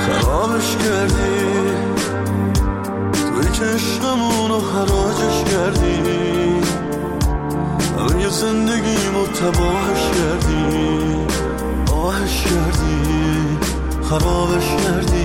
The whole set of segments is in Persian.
خرابش کردی، توی که عشقمونو حراجش کردی، همه زندگیمو تباهش کردی، آهش کردی، خرابش کردی،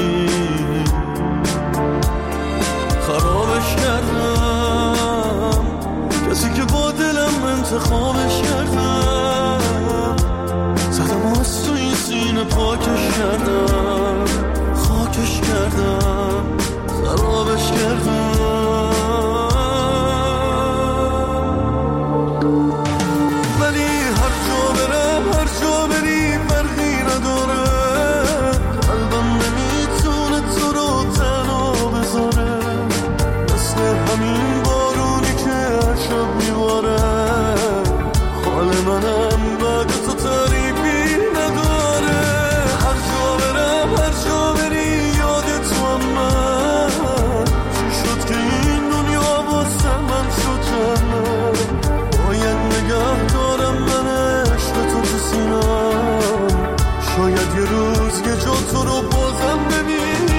خرابش کردم، کسی که با دلم انتخابش کردم، زدم از تو این سینه پاکش کردم، خاکش کردم، خرابش کردم. ولی هر جا برم، هر جا بری فرقی نداره، قلبم نمیتونه تو رو تنها بذاره، مثل همین بارونی که هر شب میباره، حال منم بعد تو تعریفی نداره. هر جا برم، هر جا بری یاد تو هم من، چی شد که این دنیا واسه من شد جنت، باید نگه دارم من عشق تو تو سینم، شاید یه روز یه جا تو رو بازم ببینم.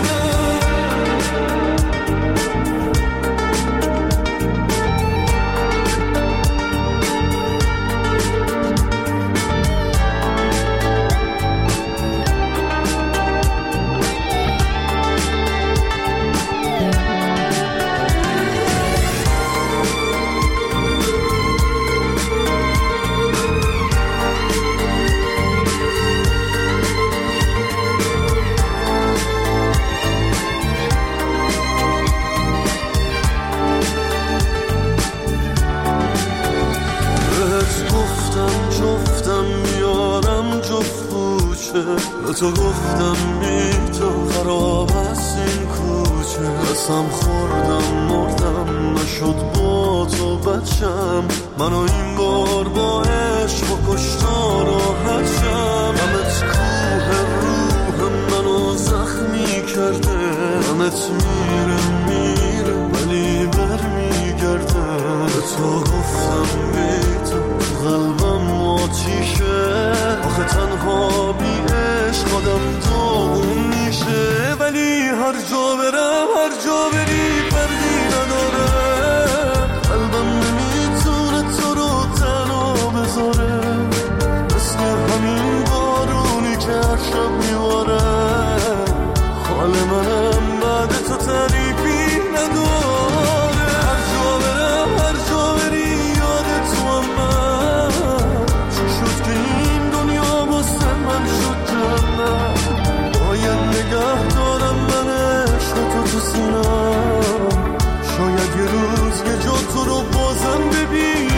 تو گفتم بی تو خراب است این کوچه، قسم خوردم مردم نشد با تو بچم، منو این بار با عشق و کشتار راحت شم، همت کوه روح منو زخمی کرده، همت میره ولی بر میگرده، به تو گفتم بی تو قلبم آتیشه، آخه تنها بی عشق آدم داغون میشه. ولی هر جا برم، هر جا بری فرقی نداره، قلبم نمیتونه تو رو تنها بذاره، مثل همین بارونی که هر شب میواره، حال منم بعد تو تعریفی نداره. هر جا برم، هر جا بری یاد تو هم من، چی شد که این دنیا واسه من شد جنت، باید نگه دارم من عشق تو تو سینم، شاید یه روز یه جا تو رو بازم ببینم.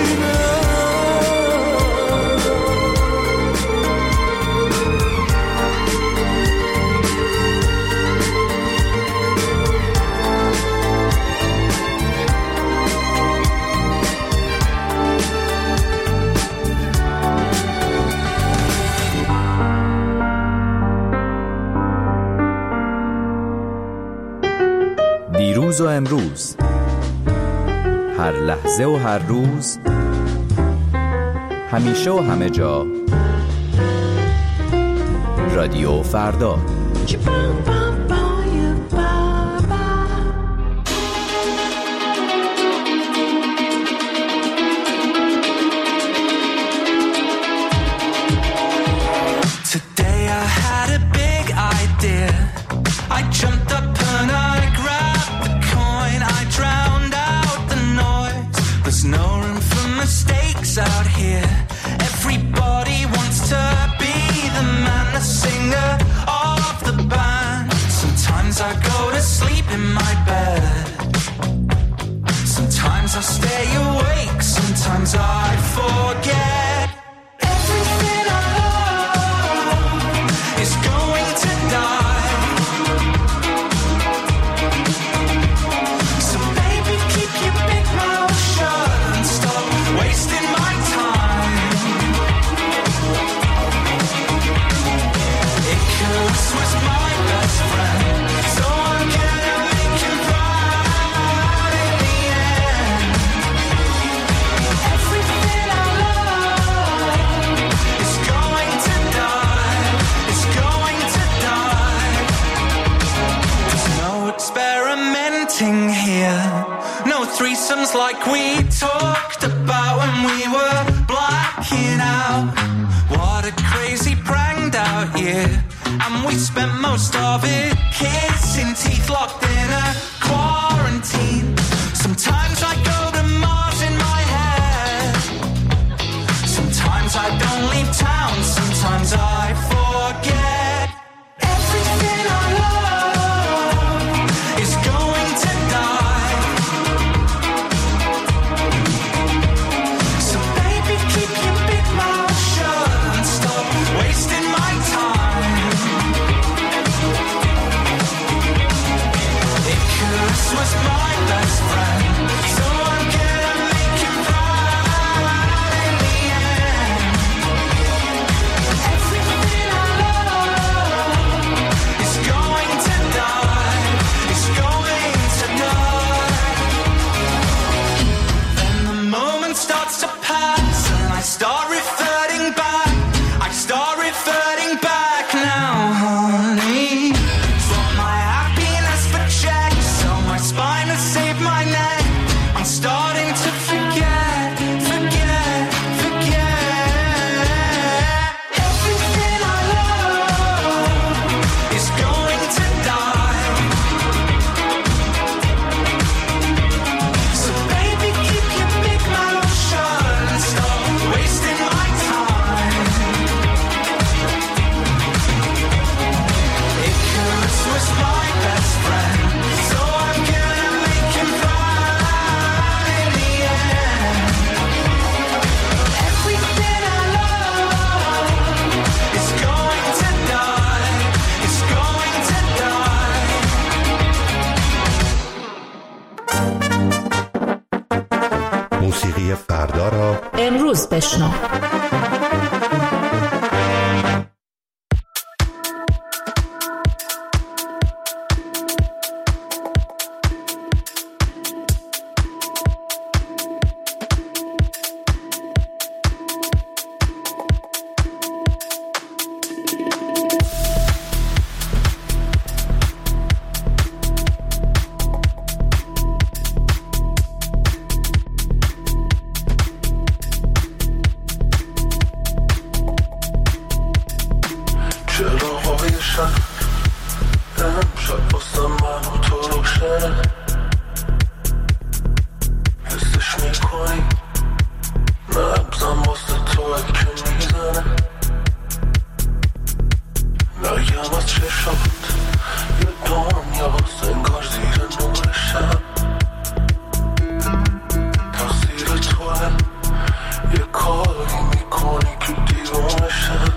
دیروز و امروز، هر لحظه و هر روز، همیشه و همه جا، رادیو فردا. Today I had a big idea. I jumped up and I grabbed the coin. I drowned out the noise. There's no room for mistakes out here. Everybody wants to be the man, the singer of the band. Sometimes I go to sleep in my bed. Sometimes I stay awake. Sometimes I forget. Everything I love is going to die. So baby, keep your big mouth shut and stop wasting my time. Icarus was my best friend, so I'm gonna make him proud in the end. Everything I love is going to die, is going to die. threesomes like we talked about when we were blacking out. What a crazy pranked out year. And we spent most of it kissing, teeth locked in a quarantine. Sometimes I go to Mars in my head. Sometimes I don't leave town. Sometimes I forget. Everything I love is going to die. So baby, keep your big mouth shut and stop wasting my time. Icarus was my best friend, so I'm gonna make him proud in the end. Everything I love is going to die, is going to die. Then the moment starts to pass and I start reverting back. I start reverting back now, honey. Swap my happiness for checks, so my spine has saved my neck. I'm starting to forget, forget, forget. Everything I love is going to die. So baby, keep your big mouth shut and stop wasting my time. Icarus was my best friend, so I'm gonna make him proud in the end. Everything I love is going to die, is going to die. موسیقی فردا را امروز بشنو. چراغای شب امشب واسه من و تو روشنه. حسش میکنی نبزم واسه توی که میزنه. نگم از چشمت یه دنیا انگار زیر نور شب. تقصیر توه یه کاری میکنی که دیوانه شب.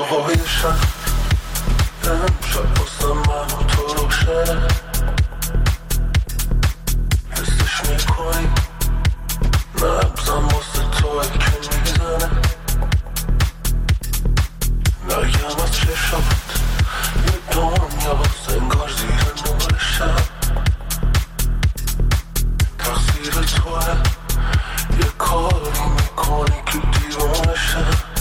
هوای شب امشب بازم من و تو روشنه حسش میکنی نبزم واسه توی که میزنه نگم از چشمت یه دنیاست انگار زیر نور شب تقصیر توه یه کاری میکنی که دیوانه شد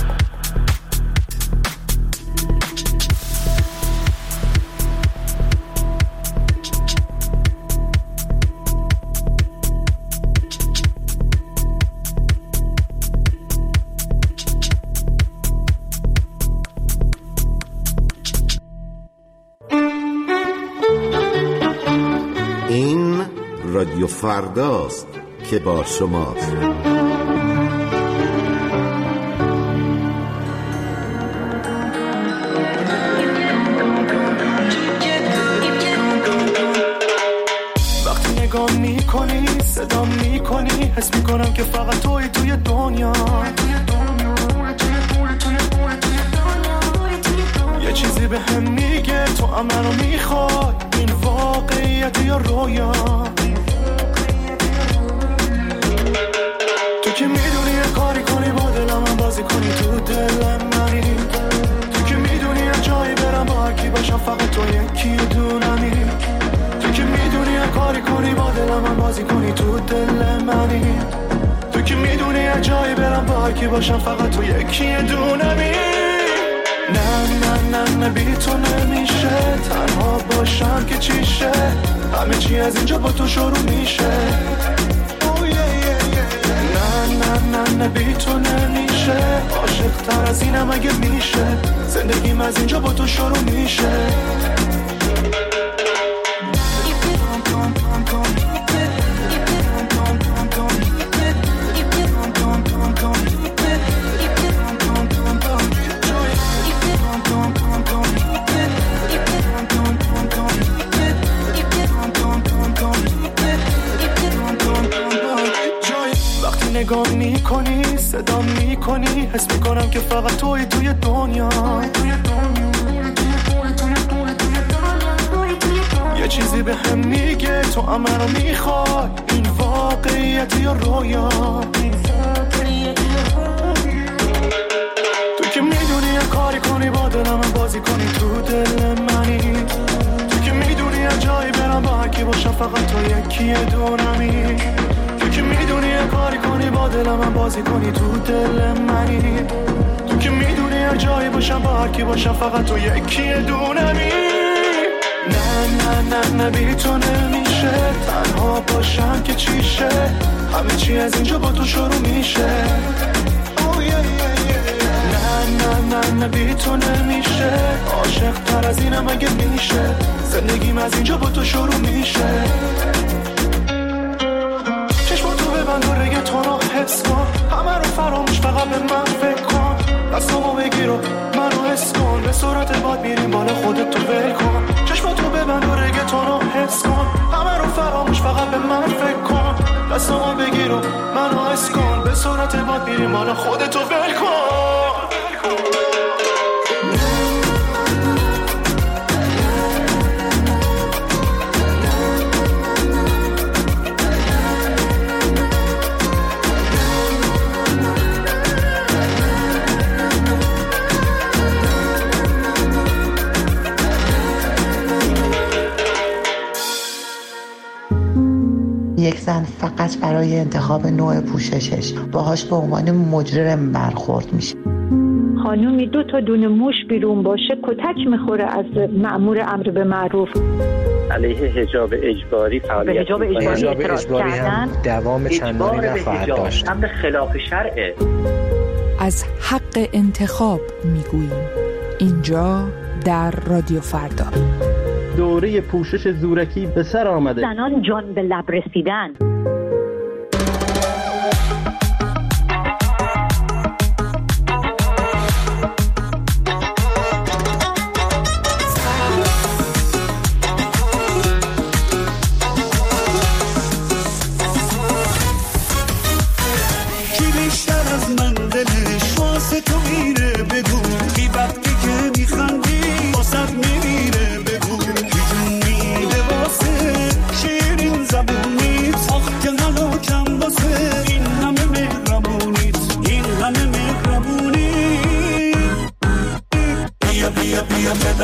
این رادیو فرداست که با شماست. وقتی نگاه میکنی صدا میکنی حس میکنم که فقط توی دنیا یه چیزی به هم میگه تو هم منو میخوای این واقعیت یا رویا تو که میدونی یه کاری کنی با دلم هم بازی کنی تو دلم منی تو که میدونی یه جایی برم با هرکی باشم فقط تو یکی دونمی تو که میدونی یه کاری کنی با دلم هم بازی کنی تو دل منی تو که میدونی یه جایی برم با هرکی باشم فقط تو یکی دونمی نه بی تو نمیشه تنها باشم که چیشه همه چی از اینجا با تو شروع میشه نه بی تو نمیشه عاشق تر از اینم اگه میشه زندگیم از اینجا با تو شروع میشه نگاه میکنی صدا میکنی حس میکنم که فقط توی دنیا یه چیزی به هم میگه تو هم منو میخوای این واقعیت یا رویا تو که میدونی یه کاری کنی با دلم بازی کنی تو دل منی تو که میدونی یه جایی برم با هرکی باشم فقط تو یکی دونمی تو که میدونی یه کاری کنی با دلم هم بازی کنی تو دل منی تو که میدونی یه جایی باشم با هرکی باشم فقط تو یکی دونمی نه بی تو نمیشه تنها باشم که چیشه همه چی از اینجا با تو شروع میشه نه بی تو نمیشه عاشق تر از اینم اگه میشه زندگیم از اینجا با تو شروع میشه ببند و رگتون رو حس کن همه رو فراموش فقط به من فکر کن دستامو بگیر و منو حس کن به صورت باد میریم بالا خودت تو ول کن چشماتو ببند و رگتون رو حس کن همه رو فراموش فقط به من فکر کن دستامو بگیر و منو حس کن به صورت باد میریم بالا خودت تو ول کن یک زن فقط برای انتخاب نوع پوششش باهاش به عنوان مجرم برخورد میشه. خانومی 2 تا دونه موش بیرون باشه کتک میخوره از مأمور امر به معروف. علیه حجاب اجباری فعالیت حجاب اجباری هم دوام چندانی نخواهد داشت. امر خلاف شرعه. از حق انتخاب میگوییم اینجا در رادیو فردا. دوره پوشش زورکی به سر آمده. زنان جان به لب رسیدن. کی بیشتر از من دلش واسه تو میره بدون بی وقتی که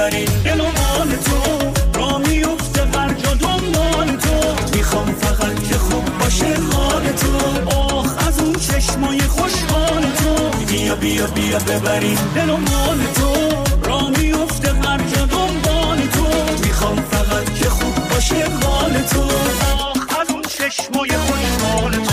ببرین دل و مال تو، را میفته برجا دنبال تو، میخوام فقط که خوب باشه حال تو، آخ از اون چشمای خوشحال تو، بیا بیا بیا ببرین دل و مال تو، را میفته برجا دنبال تو، میخوام فقط که خوب باشه حال تو، آخ از اون چشمای خوشحال تو.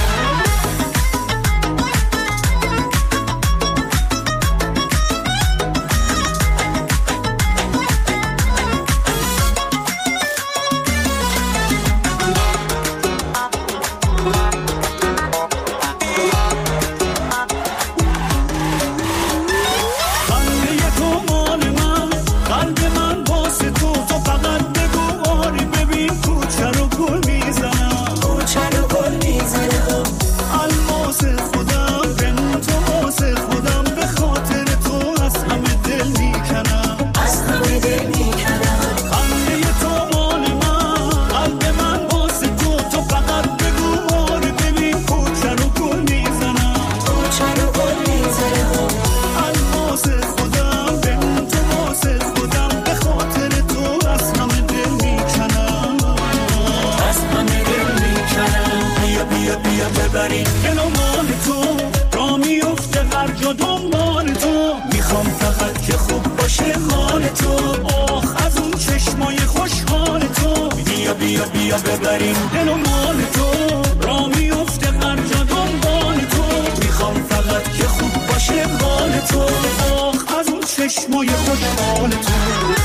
ببریم دل و مال تو، را میفته برجا دنبال تو، میخوام فقط که خوب باشه حال تو، آخ از اون چشمای خوشحال تو.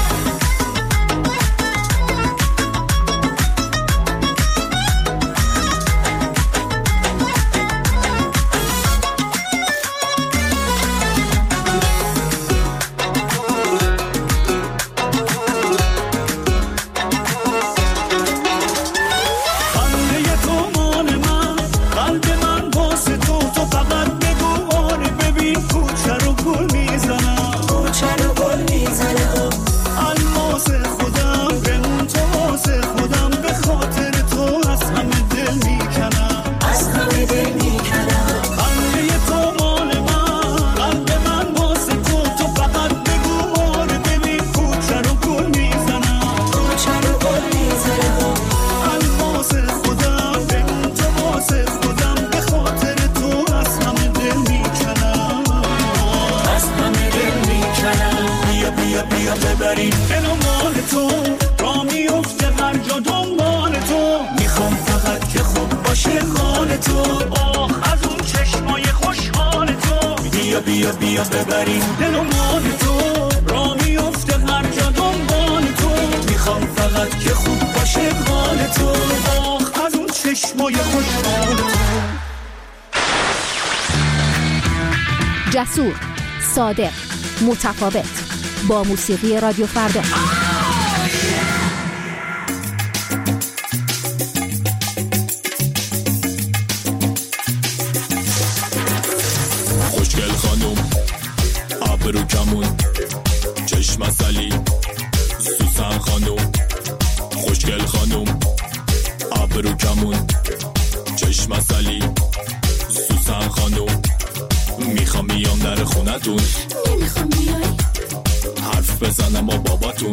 بیا بیا ببریم دل و مال تو، را میفته هر جا دنبال تو، میخوام فقط که خوب باشه حال تو، آخ از اون چشمای خوشحال تو. جسور، صادق، متفاوت، با موسیقی رادیو فردا. خوشگل خانم، ابرو کمون، چشم عسلی، سوسن خانم. خوشگل خانم، ابرو کمون، چشم عسلی، سوسن خانم. میخوام بیام در خونتون، نمیخوام بیای، حرف بزنم با باباتون.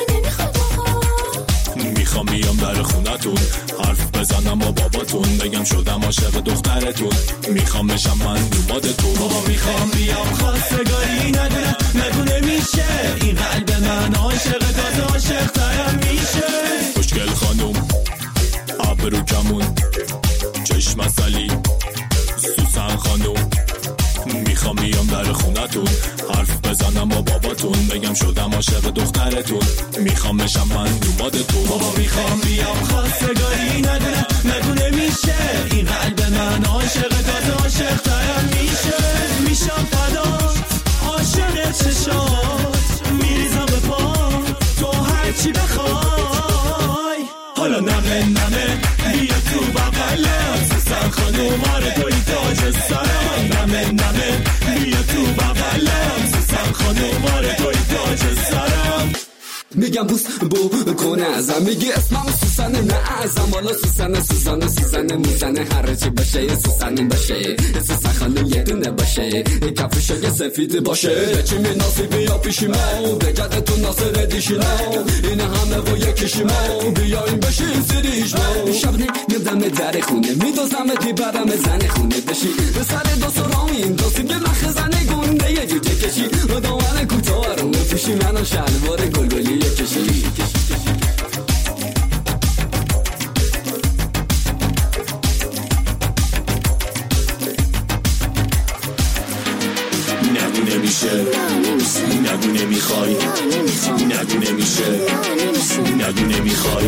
میخوام بیام در خونتون، حرف بزنم با باباتون، بگم شدم عاشق دخترتون، میخوام بشم من دومادتون. بابا میخوام بیام خواستگاری، ندونه میشه این قلب من عاشق داده، عاشق ترم میشه. خوشگل خانم، ابرو کمون، چشم عسلی، سوسن خانم. میخوام بیام در خونتون، حرف بزنم با باباتون، بگم شدم عاشق دخترتون، میخوام بشم من دومادتون. بابا میخوام بیام خواستگاری، ندونه میشه این قلب من عاشق داده، عاشق ترم میشه. میشم فدات، عاشق چشات، میریزم به پا تو هرچی بخوای. حالا نمه بیا تو بغلم، سوسن خانوم، آره توی تاج سرم. نمه بیا تو بغلم، سوسن خانوم، آره توی تاج سرم. میگم بوس بو کنه ازم، میگی اسمم سوسنه نه ازم، والا سوسنه میزنه هر چی باشه سوسنه باشه، سوسن خانم یه دونه باشه، کفشای سفید باشه، چی می ناصیبی یا پیشی ما بگرده تو ناصر دیشینا، این همه و یکیشی ما بیایم بشیم سریش ما، شب نمیدم در خونه میدوزمت میبرم زن خونه بشی به سر دو سرامین دوستی به مخ زنه گنده یه جوجه کشی و دامن کوتاه رو پیشی منو شلوار گلگلی کشی. نگو نمیشه، نگو نمیخوای، نگو نمیشه، نگو نمیخوای.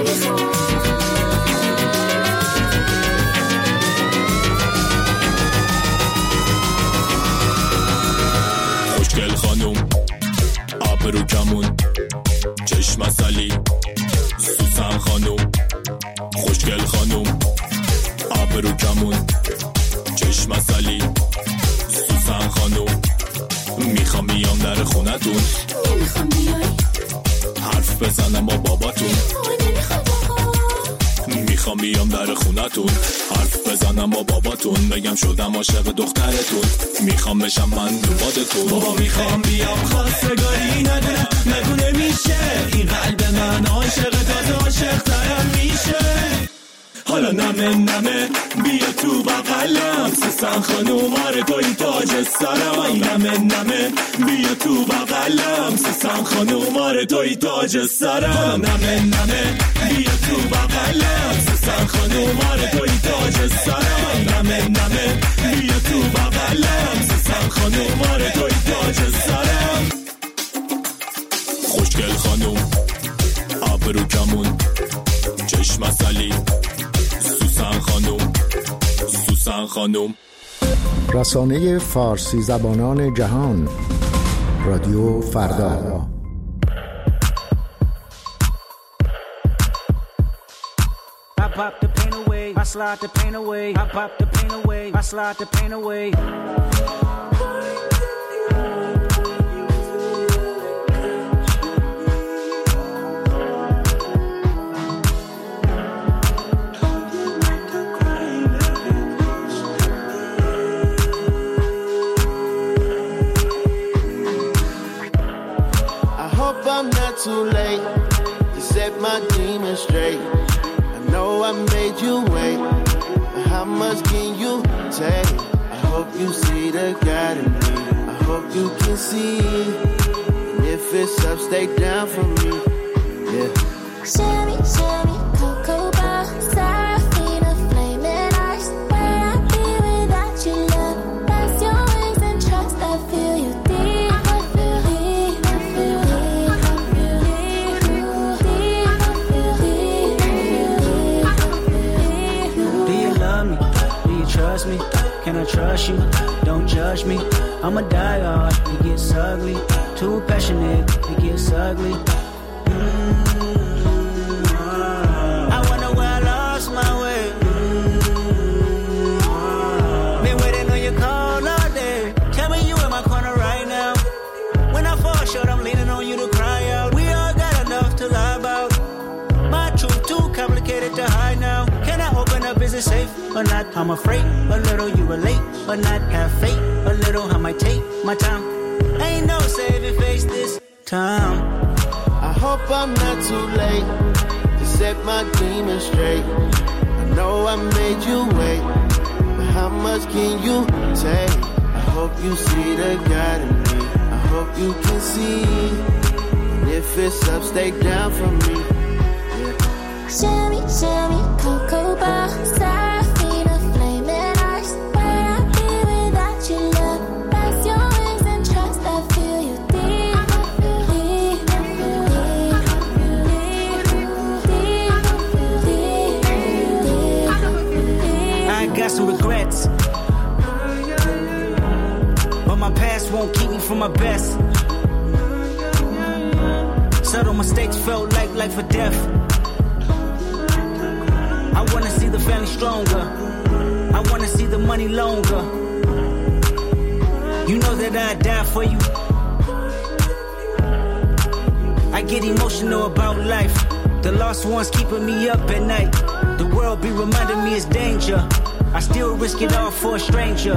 خوشگل خانوم آبرو کمون چشم اصلی، سوسن خانوم خوشگل خانوم آبرو کمون چشم اصلی، سوسن خانوم میخوام بیام در خونتون، نمیخوام بیای حرف بزنم با باباتون، میخوام بیام در خونتون حرف بزنم با باباتون، بگم شدم عاشق دخترتون، میخوام بشم من دوبادتون. بابا میخوام بیام خواستگاری ندونه، نگو نمیشه، این قلب من عاشق تازه عاشق ترم میشه، حالا نمه بیا تو بغلم، سوسن خانوم آره توی تاج سرم، نمه بیا تو بغلم، سوسن خانوم آره توی تاج سرم، حالا نمه بیا تو بغلم، سوسن خانوم آره توی تاج سرم، نمه بیا تو بغلم، سوسن خانوم آره توی تاج سرم. خوشگل خانوم آبرو کمون چشم اصلی، سوسن خانوم. رسانه فارسی زبانان جهان، رادیو فردا. I pop the pain away, I slide the pain away, I pop the pain away, I slide the pain away. I'm not too late to set my demons straight. I know I made you wait, but how much can you take? I hope you see the God in me, I hope you can see, and if it's up, stay down for me, yeah. Shimmy, shimmy, cocoa bar, Seraphina, flaming eyes. Where I'd be without you, love. That's your wings and trust. I feel you deep, I feel deep, I feel deep, I feel deep, I feel deep, I feel deep. Do you love me? Do you trust me? Can I trust you? Don't judge me. I'm a die-hard, it gets ugly. Too passionate, it gets ugly. I wonder where I lost my way. Been waiting on your call all day. Tell me you in my corner right now. When I fall short, I'm leaning on you to cry out. We all got enough to lie about. My truth too complicated to hide now. Can I open up? Is it safe or not? I'm afraid a little you relate, but not have faith. A little I might take my time. Ain't no saving face this time. I hope I'm not too late to set my demons straight. I know I made you wait, but how much can you take? I hope you see the God in me, I hope you can see, and if it's up, stay down for me, yeah. Shimmy, shimmy, cocoa bar, Seraphina, flaming eyes. Where I'd be without you, love. That's your wings and trust. I feel you deep, I feel deep, I feel deep, I feel deep, I feel deep. I got some regrets, but my past won't keep me from my best. Subtle mistakes felt like life or death. I wanna see the family stronger, I wanna see the money longer. You know that I'd die for you. I I get emotional about life. The lost ones keeping me up at night. The world be reminding me it's danger. I still risk it all for a stranger.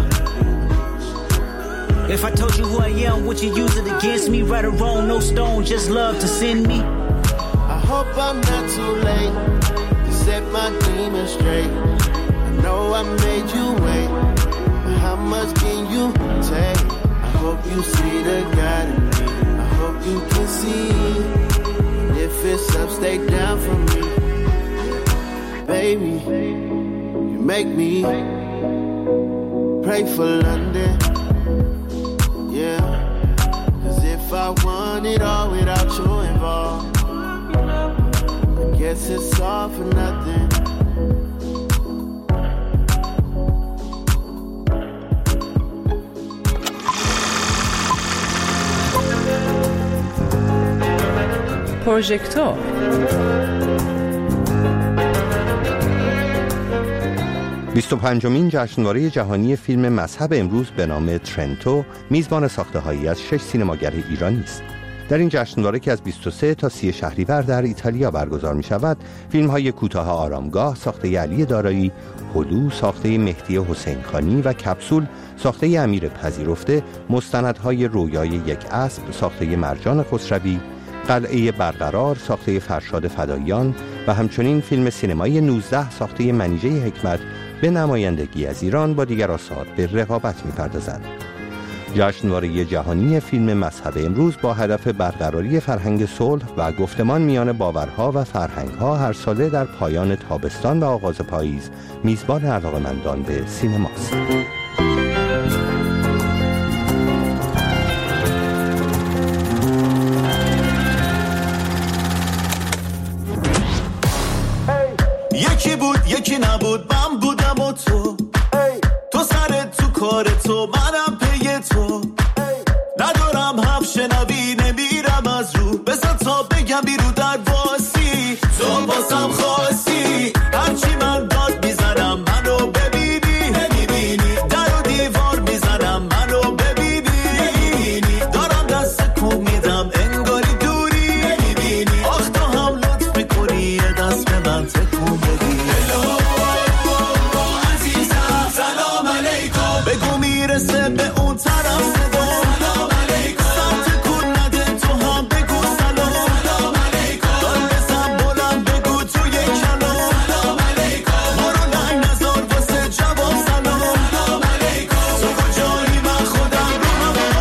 If I told you who I am, would you use it against me? Right or wrong, no stone, just love to send me. I hope I'm not too late to set my demons straight. I know I made you wait, but how much can you take? I hope you see the God in me. I hope you can see. And if it's up, stay down for me. Baby, you make me pray for London. Yeah, 'cause if I want it all without you involved, I guess it's all for nothing. پروژکتور 25مین جشنواره جهانی فیلم مذهب امروز به نام ترنتو میزبان ساخته‌هایی از 6 سینماگر ایرانی است. در این جشنواره که از 23 تا 30 شهریور در ایتالیا برگزار می شود، فیلم‌های کوتاه آرامگاه ساخته علی دارایی، هلو ساخته مهدی حسین خانی و کپسول ساخته امیر پذیرفته، مستندهای رویای یک اسب ساخته مرجان خسروی، قلعه برقرار ساخته فرشاد فداییان و همچنین فیلم سینمایی 19 ساخته منیژه حکمت به نمایندگی از ایران با دیگر آثار به رقابت می‌پردازد. جشنواره جهانی فیلم مذهب امروز با هدف برقراری فرهنگ صلح و گفتمان میان باورها و فرهنگ‌ها هر ساله در پایان تابستان و آغاز پاییز میزبان علاقه‌مندان به سینماست. یکی بود یکی نبود، من بودم و تو سرت تو کار تو، منم پی تو. ندارم هم شنوی، نمیرم از رو، بزن تا بگم بیرو در واسی. تو بازم خواستی، هرچی من داد میزنم منو ببینی، نمیبینی. در و دیوار میزنم منو ببینی، دارم دست کن میدم انگاری دوری، نمیبینی. آخ تو هم لطف میکنی، یه دست به من تکون بدی. عزیزم سلام علیکم، بگو میرسه به اون طرف صدا. سلام علیکم، سمت کن نده تو هم بگو سلام. سلام علیکم، دار بزن بلند بگو توی کلام. سلام علیکم، ما رو ننگ نزار واسه جواب. سلام. سلام علیکم، تو کجایی من خودم رو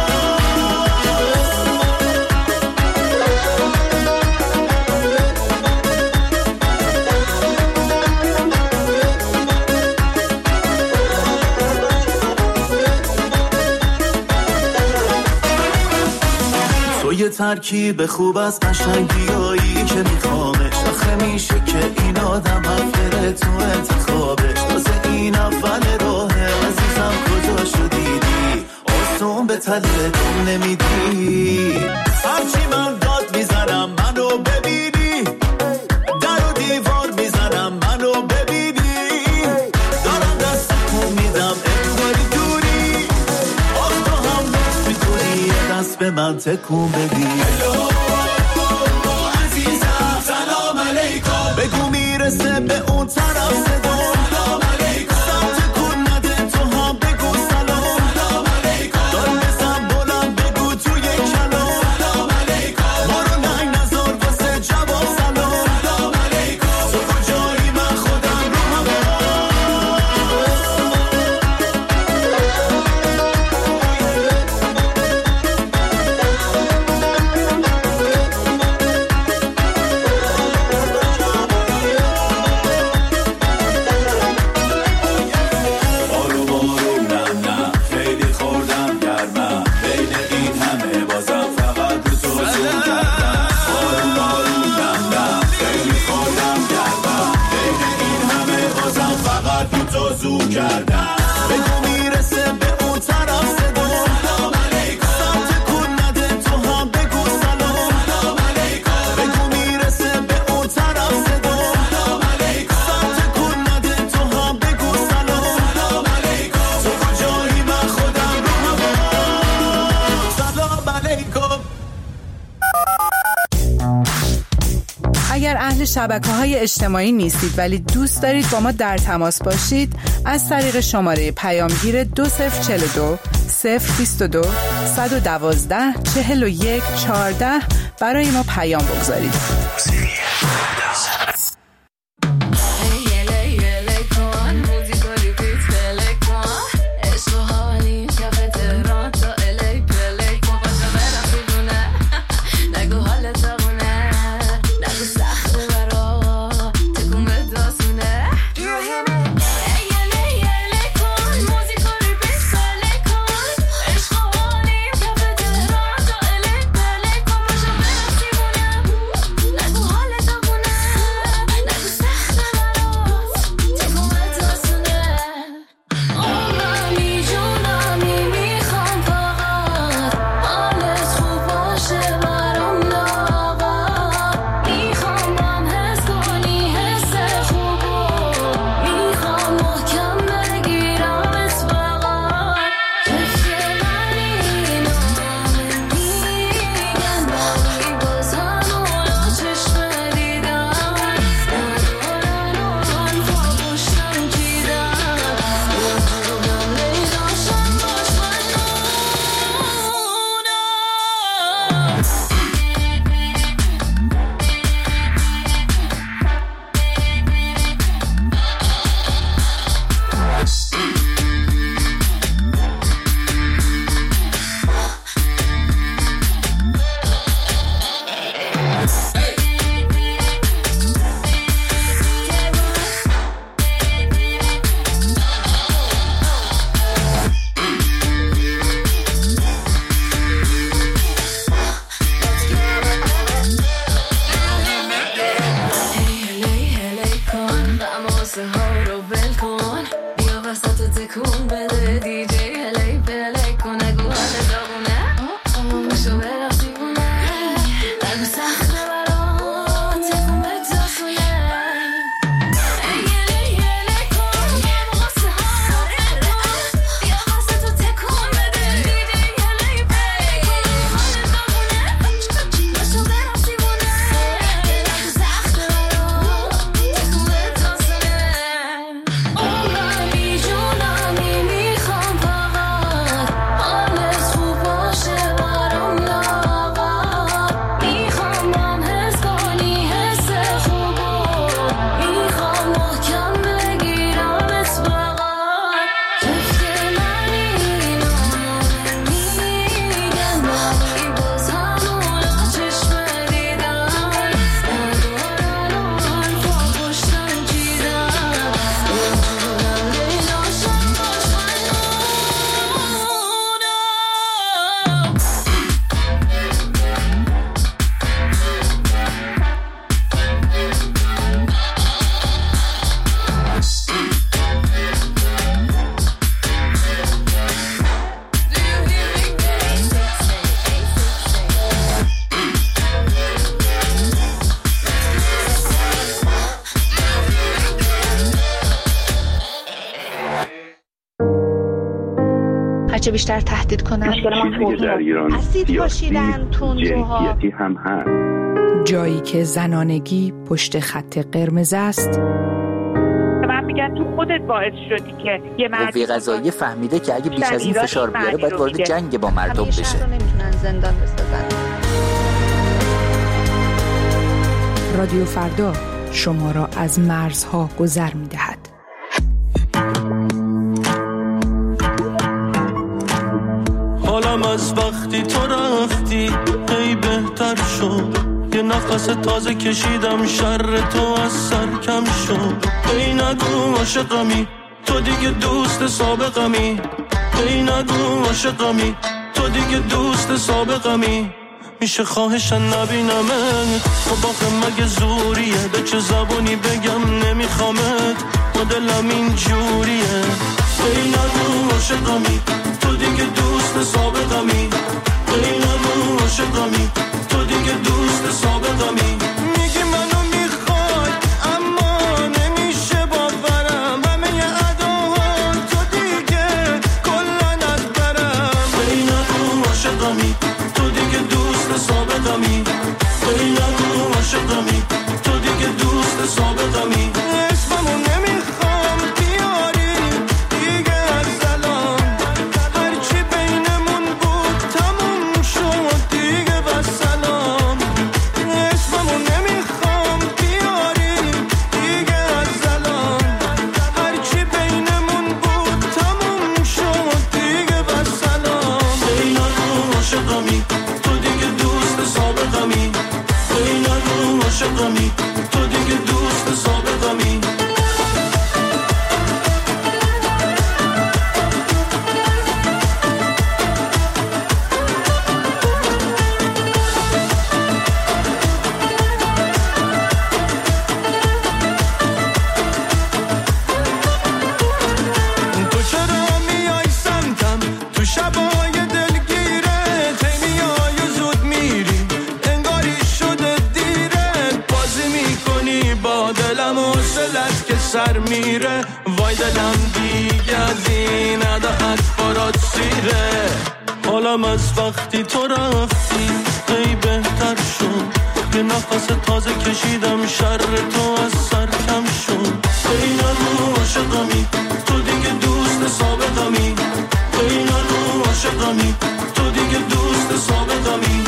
یه ترکیب خوب از قشنگیایی که میخوامش. آخه میشه که این آدم حفره تو انتخابش. تازه این اول راهه عزیزم، کجا شدیدی؟ آسون به تله دم نمیدی. هرچی من داد میزنم منو ببینی، در و دیوار میزنم منو ببینی. دارم دست کن میدم انگاری دوری. آخ تو هم لطف میکنی، یه دست به من تکون بدی. عزیزم سلام علیکم، بگو میرسه به اون طرف صدا. سلام علیکم، سمت کن نده تو هم بگو سلام. سلام علیکم، دار بزن بلند بگو توی کلام. سلام علیکم، ما رو ننگ نزار واسه جواب. سلام. سلام علیکم، تو کجایی من خودم رو شبکه‌های اجتماعی نیستید ولی دوست دارید با ما در تماس باشید، از طریق شماره پیامگیر 2042 022 112 41 14 برای ما پیام بگذارید. هرچه بیشتر تهدید کنن اسید پاشیدن تندروها هم هست. جایی که زنانگی پشت خط قرمز است. من میگن تو خودت باعث شدی که یه مرد قوه قضاییه فهمیده که اگه بیش از این فشار بیاره باید وارد جنگ با مردم بشه. نمیتونن زندان بسازن. رادیو فردا شما را از مرزها گذر میدهد. حالم از وقتی تو رفتی ای بهتر شد، یه نفس تازه کشیدم، شر تو از سر کم شد. ای نگو عاشقمی تو دیگه دوست سابقمی، ای نگو عاشقمی تو دیگه دوست سابقمی. میشه خواهشن نبینمت، خب آخه مگه زوریه، به چه زبونی بگم نمیخوامت، با دلم این جوریه. ای نگو عاشقمی تو دیگه دوست سابقمی، ای نگو عاشقمی تو دیگه دوست سابقمی. میگی منو میخوای اما نمیشه باورم، همه اداها تو دیگه کلن از برم. ای نگو عاشقمی تو دیگه دوست سابقمی، ای نگو عاشقمی تو دیگه دوست عاشقمی، تو دیگه دوست سابقمی. سر میره وای دلم دیگه از این عداعت برات سیره. حالم از وقتی تو رفتی ای بهتر شد، یه نفس تازه کشیدم شر تو از سر کم شد. ای نگو عاشقمی، تو دیگه دوست سابقمی. ای نگو عاشقمی، تو دیگه دوست سابقمی.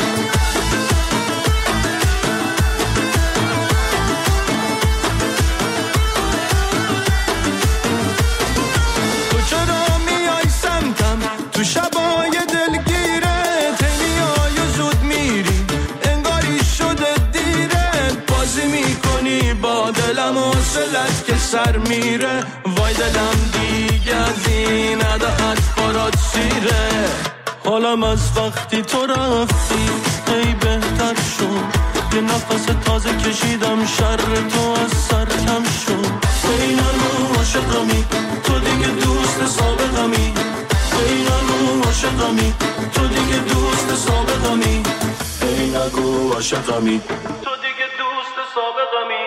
تو شبای دلگیره تیمیای زود میری انگاری شده دیره. بازی میکنی با دلم و حوصلت که سر میره وای دلم دیگه از این عداعت برات سیره. حالم از وقتی تو رفتی ای بهتر شد، یه نفس تازه کشیدم شر تو از سر کم شد. ای نگو عاشقمی، تو دیگه دوست سابقمی. ای نگو عاشقمی، تو دیگه دوست سابقمی. ای نگو عاشقمی، تو دیگه دوست سابقمی.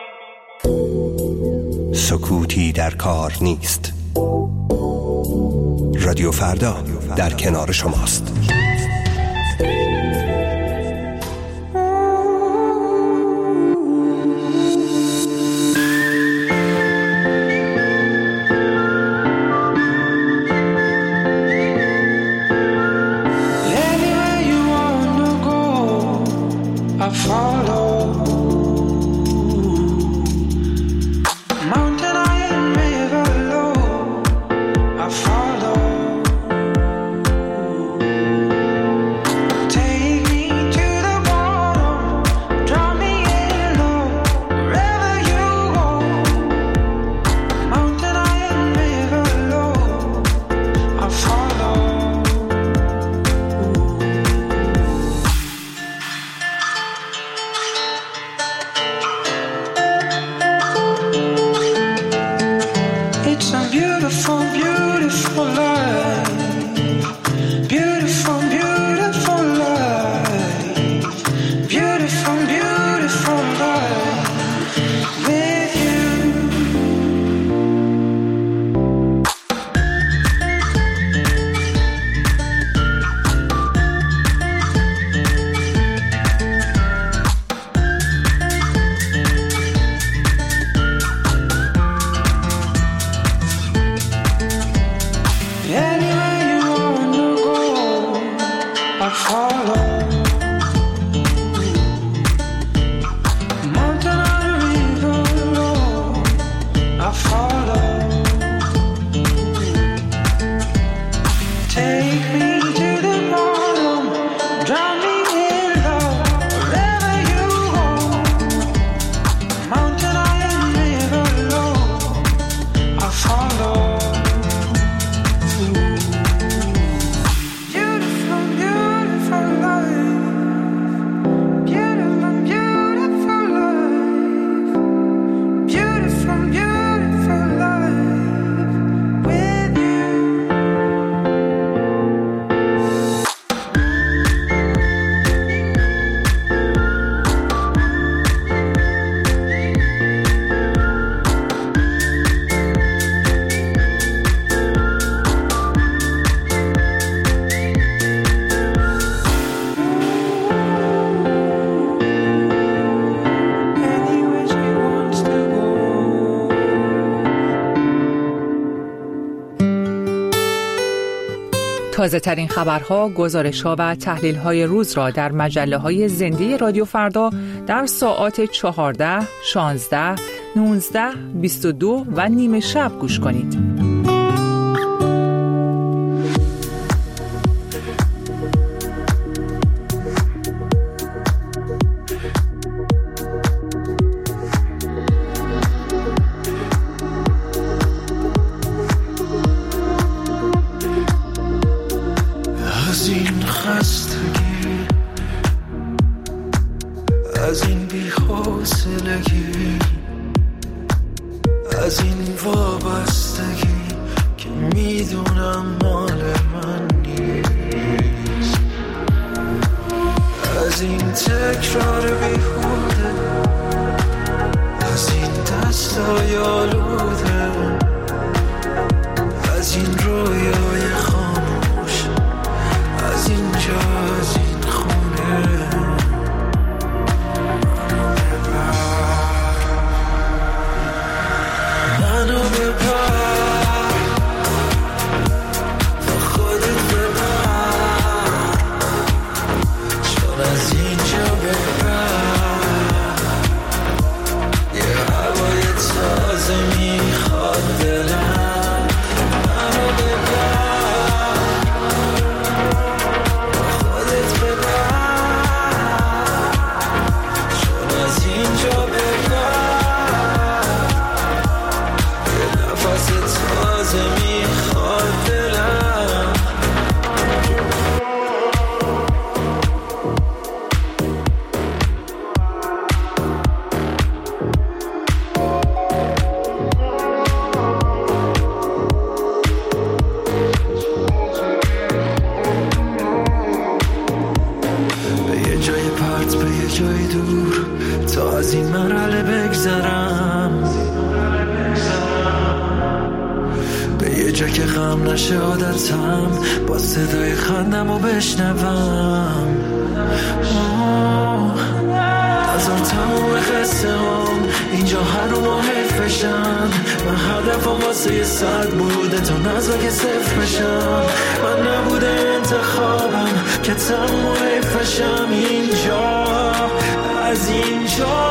سکوتی در کار نیست. رادیو فردا در کنار شماست. تازه ترین خبرها، گزارش‌ها و تحلیل‌های روز را در مجله‌های زنده رادیو فردا در ساعات 14، 16، 19، 22 و نیمه شب گوش کنید. از این خستگی، از این بی‌حوصلگی، از این وابستگی که میدونم مال من نیست، از این تکرار بیهوده، از این دستای آلوده، از این رویای خاموش، از اینجا، از این خونه. منو ببر با خودت ببر، چون از اینجا ببر یه هوای تازه میخواد دلم. منو ببر با خودت ببر، چون از اینجا ببر یه نفس تازه میخواد دلم. به یه جای پرت، به یه جای دور، تا از این مرحله بگذرم، به یه جا که غم نشه عادتم، با صدای خندمو بشنوم. نظر تموم خسته هم اینجا هر رو ما حیف بشن. من هدفم واسه یه صد بوده تا نظر که صفر بشم. من نبوده انتخابم که تموم حیف بشم اینجا، از اینجا